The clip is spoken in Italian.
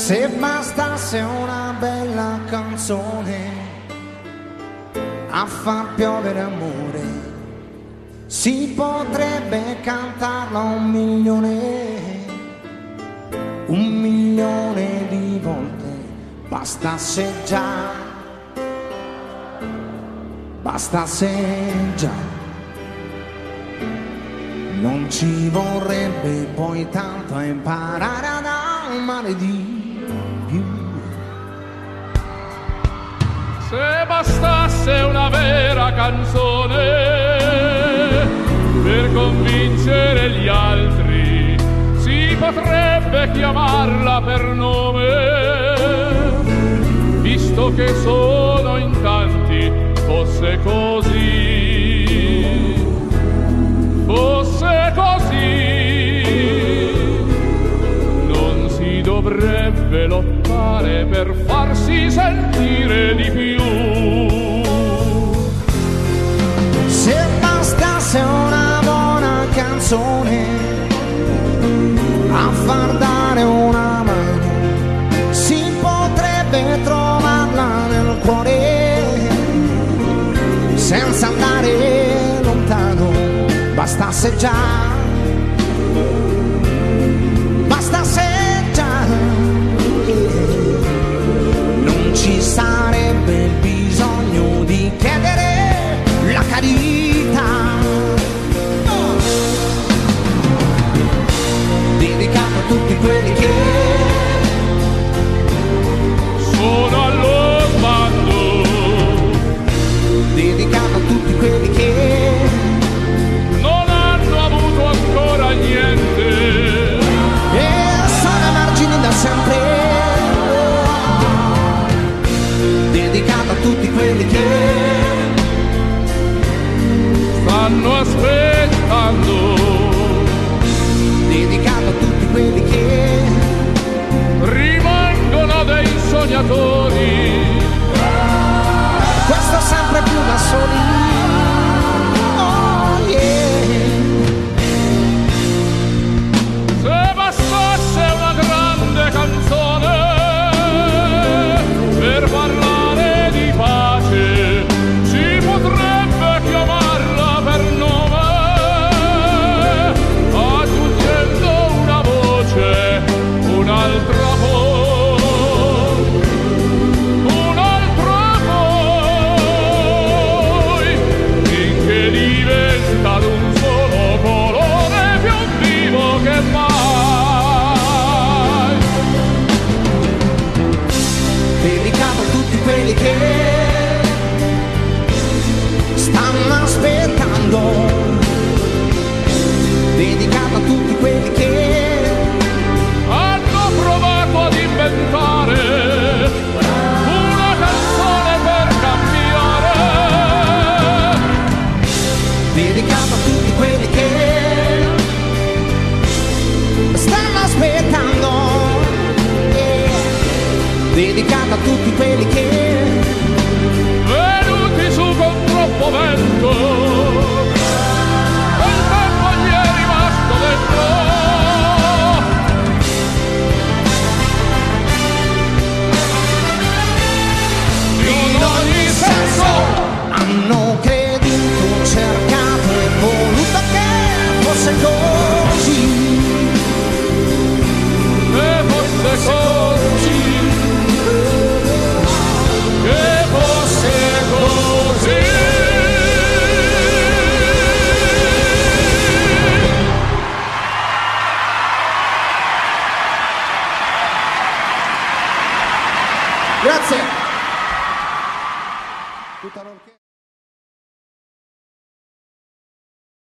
Se bastasse una bella canzone a far piovere amore, si potrebbe cantarla 1.000.000 di volte. Bastasse già, non ci vorrebbe poi tanto a imparare ad amare di più. Se bastasse una vera canzone per convincere gli altri, si potrebbe chiamarla per nome, visto che sono in tanti. Fosse così, non si dovrebbe lottare per farsi sentire di più. Se bastasse una buona canzone a far dare una mano, si potrebbe trovarla nel cuore senza andare lontano. Bastasse già, non ci sarebbe bisogno di chiedere la carità. Dedicato a tutti quelli che sono allo sbando, dedicato a tutti quelli che non hanno avuto ancora niente e sono a margine da sempre. Dedicato a tutti quelli che stanno aspettando, dedicato a tutti quelli che rimangono dei sognatori, questo sempre più da soli. Oh yeah. Se bastasse una grande canzone per parlare di pace, si potrebbe chiamarla per nome, aggiungendo una voce, un'altra voce, un'altra voce, finché diventa d'un solo colore più vivo che mai. Dedicato a tutti quelli che stanno aspettando, dedicato a tutti quelli che Hanno provato ad inventare una canzone per cambiare, dedicato a tutti quelli che stanno aspettando, dedicato a tutti quelli che venuti su con troppo vento, e il tempo gli è rimasto dentro. in ogni senso hanno creduto, cercato e voluto che fosse così, Che fosse così, che fosse così. grazie.